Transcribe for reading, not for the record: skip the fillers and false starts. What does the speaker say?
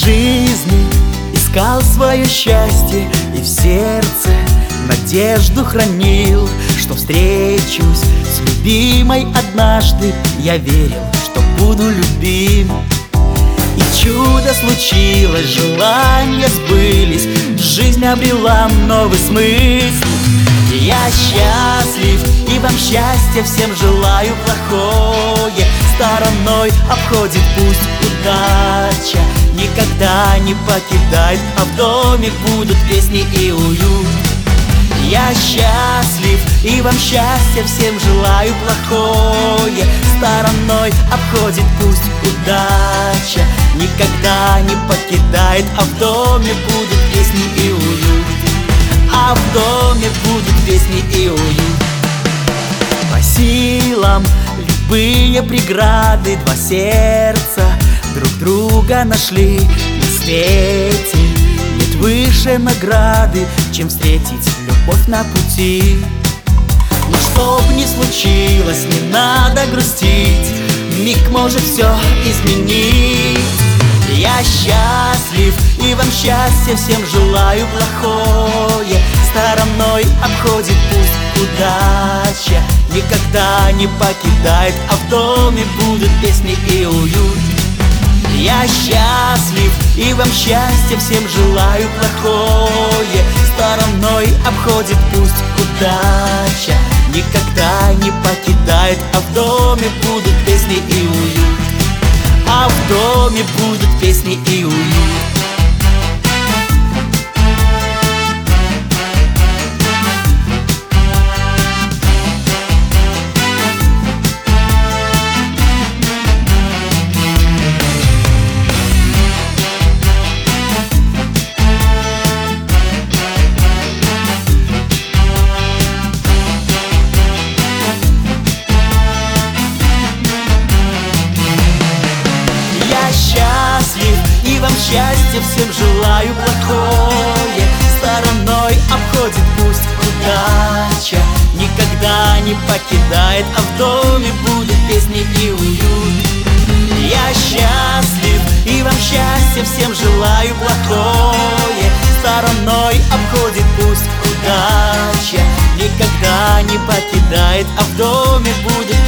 жизни искал свое счастье и в сердце надежду хранил, что встречусь с любимой однажды. Я верил, что буду любим. И чудо случилось, желания сбылись, жизнь обрела новый смысл. Я счастлив, и вам счастья всем желаю. Плохое стороной обходит пусть удача, никогда не покидает, а в доме будут песни и уют. Я счастлив, и вам счастья всем желаю. Плохое стороной обходит пусть удача, никогда не покидает, а в доме будут песни и уют. А в доме будут песни и уют. По силам любые преграды, два сердца друг друга нашли на свете. Нет выше награды, чем встретить любовь на пути. Но чтоб ни случилось, не надо грустить, миг может все изменить. Я счастлив, и вам счастья всем желаю. Плохое стороной обходит пусть удача, никогда не покидает, а в доме будут песни и уют. Я счастлив, и вам счастья всем желаю. Плохое стороной обходит пусть удача, никогда не покидает, а в доме будут песни и уют. А в доме будут песни и уют. Счастлив, и вам счастья всем желаю. Плохое стороной обходит пусть удача, никогда не покидает, а в доме будут песни и уют. Я счастлив, и вам счастья всем желаю. Плохое стороной обходит пусть удача, никогда не покидает, а в доме будет